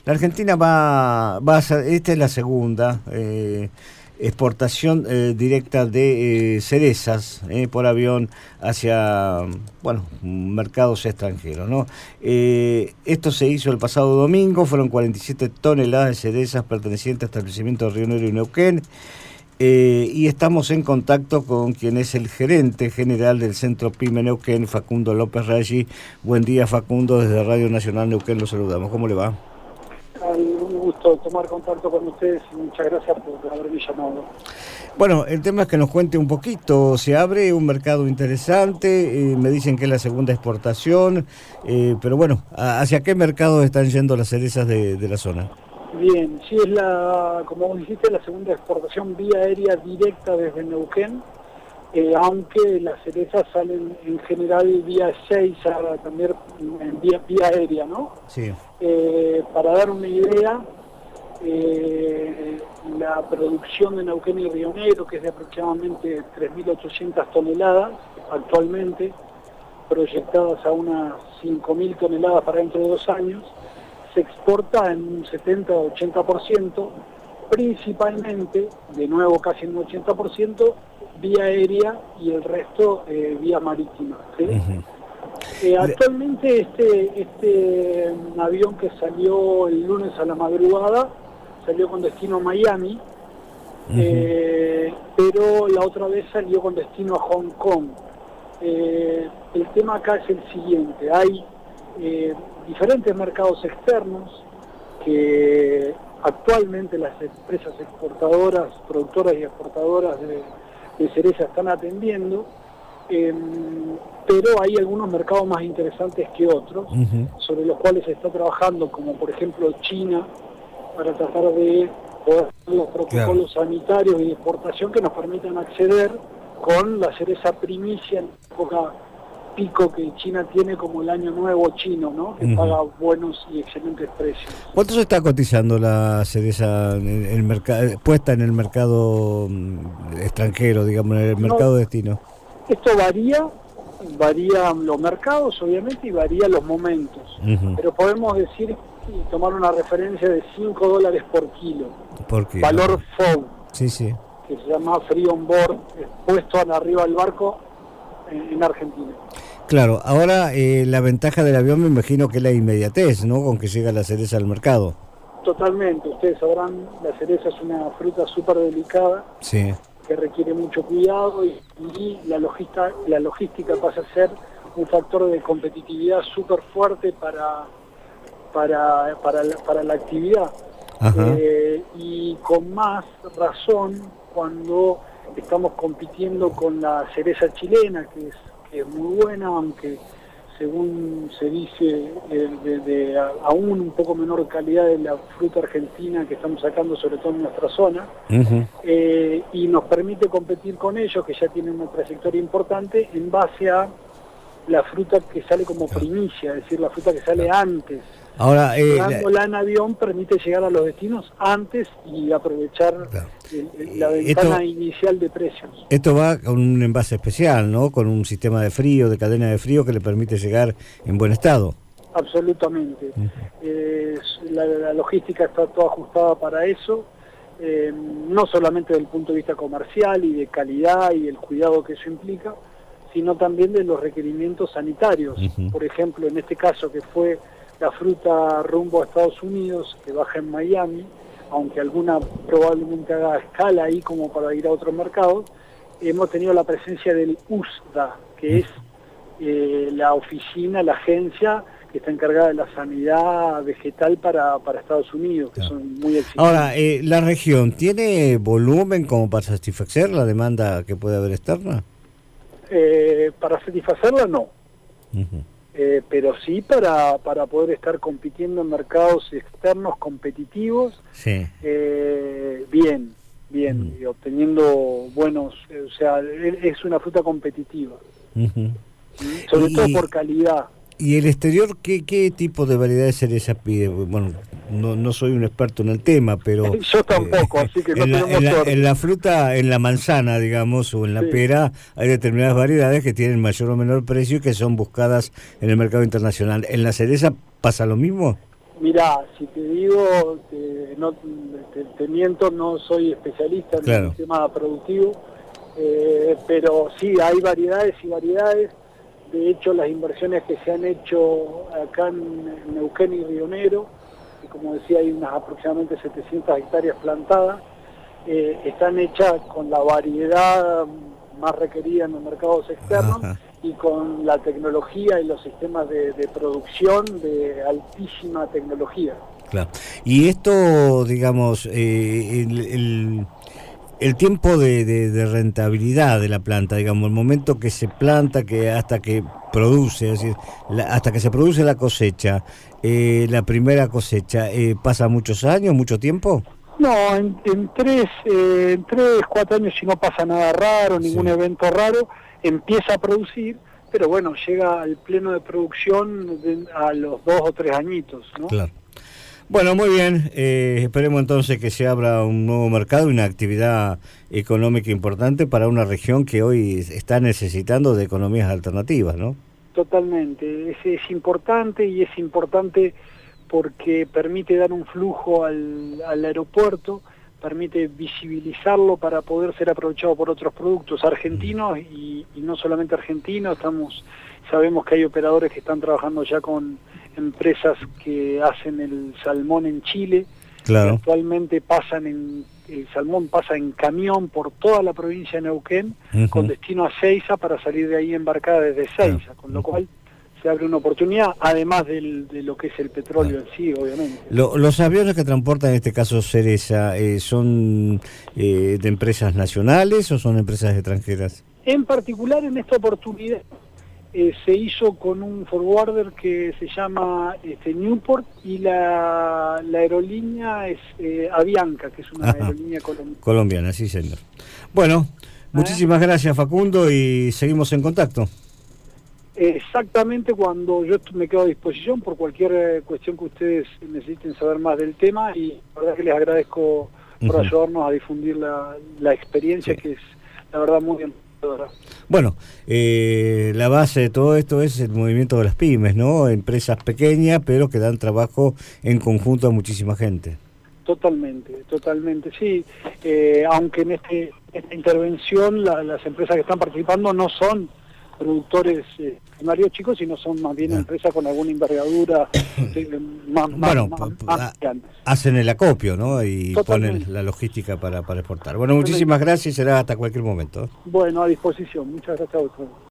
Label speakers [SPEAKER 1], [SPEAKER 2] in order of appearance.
[SPEAKER 1] La Argentina va a hacer, esta es la segunda exportación directa de cerezas por avión hacia, bueno, mercados extranjeros, ¿no? Esto se hizo el pasado domingo, fueron 47 toneladas de cerezas pertenecientes a establecimientos de Río Negro y Neuquén. Y estamos en contacto con quien es el gerente general del Centro PYME Neuquén, Facundo López Raggi. Buen día, Facundo, desde Radio Nacional Neuquén lo saludamos. ¿Cómo le va?
[SPEAKER 2] Un gusto tomar contacto con ustedes y muchas gracias por haberme llamado.
[SPEAKER 1] Bueno, el tema es que nos cuente un poquito. Se abre un mercado interesante, me dicen que es la segunda exportación, pero bueno, ¿hacia qué mercados están yendo las cerezas de la zona?
[SPEAKER 2] Bien, sí, es como vos dijiste, la segunda exportación vía aérea directa desde Neuquén, aunque las cerezas salen en general vía Ezeiza, también en vía aérea, ¿no?
[SPEAKER 1] Sí.
[SPEAKER 2] Para dar una idea, la producción de Neuquén y Río Negro, que es de aproximadamente 3.800 toneladas actualmente, proyectadas a unas 5.000 toneladas para dentro de 2 años, se exporta en un 70-80%, principalmente, de nuevo casi en un 80%, vía aérea y el resto vía marítima, ¿sí? Actualmente este avión que salió el lunes a la madrugada salió con destino a Miami, pero la otra vez salió con destino a Hong Kong. El tema acá es el siguiente: hay diferentes mercados externos que actualmente las empresas exportadoras, productoras y exportadoras de cereza están atendiendo, pero hay algunos mercados más interesantes que otros, sobre los cuales se está trabajando, como por ejemplo China, para tratar de poder hacer los protocolos sanitarios y de exportación que nos permitan acceder con la cereza primicia en la época pico que China tiene, como el año nuevo chino, ¿no? Que paga buenos y excelentes precios.
[SPEAKER 1] ¿Cuánto se está cotizando la cereza en el mercado, puesta en el mercado extranjero, digamos, en el mercado destino?
[SPEAKER 2] Esto varía los mercados, obviamente, y varía los momentos. Pero podemos decir y tomar una referencia de $5 por kilo. Valor FOB.
[SPEAKER 1] Sí, sí.
[SPEAKER 2] Que se llama Free On Board, puesto arriba del barco en Argentina.
[SPEAKER 1] Claro, ahora la ventaja del avión me imagino que es la inmediatez, ¿no? Con que llega la cereza al mercado.
[SPEAKER 2] Totalmente, ustedes sabrán, la cereza es una fruta súper delicada,
[SPEAKER 1] sí, que
[SPEAKER 2] requiere mucho cuidado y la logística pasa a ser un factor de competitividad súper fuerte para la actividad. Y con más razón cuando estamos compitiendo con la cereza chilena, que es muy buena, aunque según se dice de aún un poco menor calidad de la fruta argentina que estamos sacando, sobre todo en nuestra zona, y nos permite competir con ellos, que ya tienen una trayectoria importante, en base a la fruta que sale como primicia, es decir, la fruta que sale antes.
[SPEAKER 1] Ahora,
[SPEAKER 2] Llegándola en avión permite llegar a los destinos antes y aprovechar la ventana inicial de precios.
[SPEAKER 1] Esto va con un envase especial, ¿no? Con un sistema de frío, de cadena de frío que le permite llegar en buen estado.
[SPEAKER 2] Absolutamente. La logística está toda ajustada para eso, no solamente desde el punto de vista comercial y de calidad y el cuidado que eso implica, sino también de los requerimientos sanitarios. Por ejemplo, en este caso que fue la fruta rumbo a Estados Unidos, que baja en Miami, aunque alguna probablemente haga escala ahí como para ir a otros mercados, hemos tenido la presencia del USDA, que es la oficina, la agencia que está encargada de la sanidad vegetal para Estados Unidos, que son muy exigentes.
[SPEAKER 1] Ahora, ¿la región tiene volumen como para satisfacer la demanda que puede haber externa?
[SPEAKER 2] Para satisfacerla, no. Pero sí para poder estar compitiendo en mercados externos competitivos, bien, y obteniendo buenos, o sea, es una fruta competitiva, sobre todo por calidad.
[SPEAKER 1] ¿Y el exterior qué tipo de variedad de cereza pide? Bueno, no soy un experto en el tema, pero...
[SPEAKER 2] Yo tampoco, así que no tenemos suerte.
[SPEAKER 1] En la fruta, en la manzana, digamos, o en la pera, hay determinadas variedades que tienen mayor o menor precio y que son buscadas en el mercado internacional. ¿En la cereza pasa lo mismo?
[SPEAKER 2] Mirá, si te digo, te miento, no soy especialista en
[SPEAKER 1] Claro.
[SPEAKER 2] el tema productivo, pero sí, hay variedades y variedades. De hecho, las inversiones que se han hecho acá en Neuquén y Río Negro, y como decía, hay unas aproximadamente 700 hectáreas plantadas, están hechas con la variedad más requerida en los mercados externos.
[SPEAKER 1] Ajá.
[SPEAKER 2] Y con la tecnología y los sistemas de producción de altísima tecnología.
[SPEAKER 1] Claro. Y esto, digamos, el tiempo de rentabilidad de la planta, digamos, el momento que se planta, que hasta que produce, es decir, hasta que se produce la cosecha, la primera cosecha, ¿pasa muchos años, mucho tiempo?
[SPEAKER 2] No, en 4 años, si no pasa nada raro, ningún
[SPEAKER 1] Sí.
[SPEAKER 2] evento raro, empieza a producir, pero bueno, llega al pleno de producción a los 2 o 3 añitos, ¿no?
[SPEAKER 1] Claro. Bueno, muy bien. Esperemos entonces que se abra un nuevo mercado y una actividad económica importante para una región que hoy está necesitando de economías alternativas, ¿no?
[SPEAKER 2] Totalmente, es importante, y es importante porque permite dar un flujo al aeropuerto, permite visibilizarlo para poder ser aprovechado por otros productos argentinos y no solamente argentinos. Sabemos que hay operadores que están trabajando ya con empresas que hacen el salmón en Chile.
[SPEAKER 1] Claro.
[SPEAKER 2] Actualmente el salmón pasa en camión por toda la provincia de Neuquén, con destino a Seiza, para salir de ahí embarcada desde Seiza, con lo cual se abre una oportunidad, además de lo que es el petróleo en sí, obviamente.
[SPEAKER 1] Los aviones que transportan, en este caso Cereza, ¿son de empresas nacionales o son empresas extranjeras?
[SPEAKER 2] En particular, en esta oportunidad, se hizo con un forwarder que se llama Newport, y la aerolínea es Avianca, que es una aerolínea colombiana.
[SPEAKER 1] Colombiana, sí, señor. Bueno, muchísimas gracias, Facundo, y seguimos en contacto.
[SPEAKER 2] Exactamente, cuando yo me quedo a disposición por cualquier cuestión que ustedes necesiten saber más del tema, y la verdad que les agradezco por ayudarnos a difundir la experiencia, que es la verdad muy enriquecedora.
[SPEAKER 1] Bueno, la base de todo esto es el movimiento de las pymes, ¿no? Empresas pequeñas, pero que dan trabajo en conjunto a muchísima gente.
[SPEAKER 2] Totalmente, sí. Aunque en esta intervención las empresas que están participando no son productores primarios chicos, sino son más bien empresas con alguna envergadura más grandes.
[SPEAKER 1] Hacen el acopio, ¿no? Y
[SPEAKER 2] Totalmente.
[SPEAKER 1] ponen la logística para exportar. Bueno, muchísimas gracias y será hasta cualquier momento.
[SPEAKER 2] Bueno, a disposición. Muchas gracias a ustedes.